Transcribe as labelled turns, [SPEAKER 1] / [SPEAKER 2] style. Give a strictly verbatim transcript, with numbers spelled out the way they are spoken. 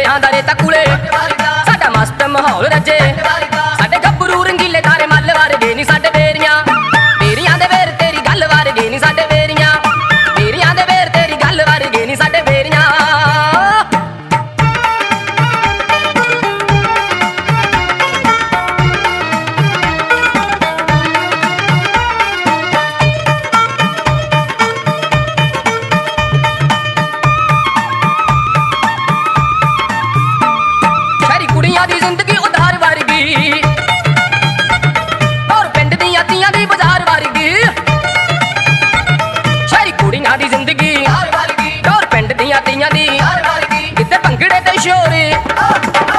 [SPEAKER 1] ਜੱਟਾਂ ਦਾ ਰੇਤਾ ਕੂਲੇ ਸਾਡਾ ਮਸਤ ਮਾਹੌਲ ਰੱਜੇ ਸਾਡੇ ਗੱਭਰੂ ਰੰਗੀਲੇ ਤਾਰੇ ਮੱਲ ਵਰਗੇ ਨੀ ਸਾਡੇ ਬੇਰੀਆਂ ਬੇਰੀਆਂ ਦੇ ਵੇਰ ਤੇਰੀ ਗੱਲ ਵਰਗੇ ਨੀ ਸਾਡੇ ਬੇਰੀਆਂ ਬੇਰੀਆਂ ਦੇ ਵੇਰ ਤੇਰੀ ਗੱਲ ਵਰਗੇ ਨੀ ਸਾਡੇ ਬੇਰੀਆਂ ਕੁੜੀਆਂ ਦੀ ਜ਼ਿੰਦਗੀ ਉਧਾਰ ਵਰਗੀ ਔਰ ਪਿੰਡ ਦੀਆਂ ਤੀਆਂ ਦੀ ਬਾਜ਼ਾਰ ਵਰਗੀ ਸ਼ਹਿਰੀ ਕੁੜੀਆਂ ਦੀ ਜ਼ਿੰਦਗੀ ਔਰ ਪਿੰਡ ਦੀਆਂ ਤੀਆਂ ਦੀ ਕਿਤੇ ਭੰਗੜੇ ਤੇ ਸ਼ੋਰ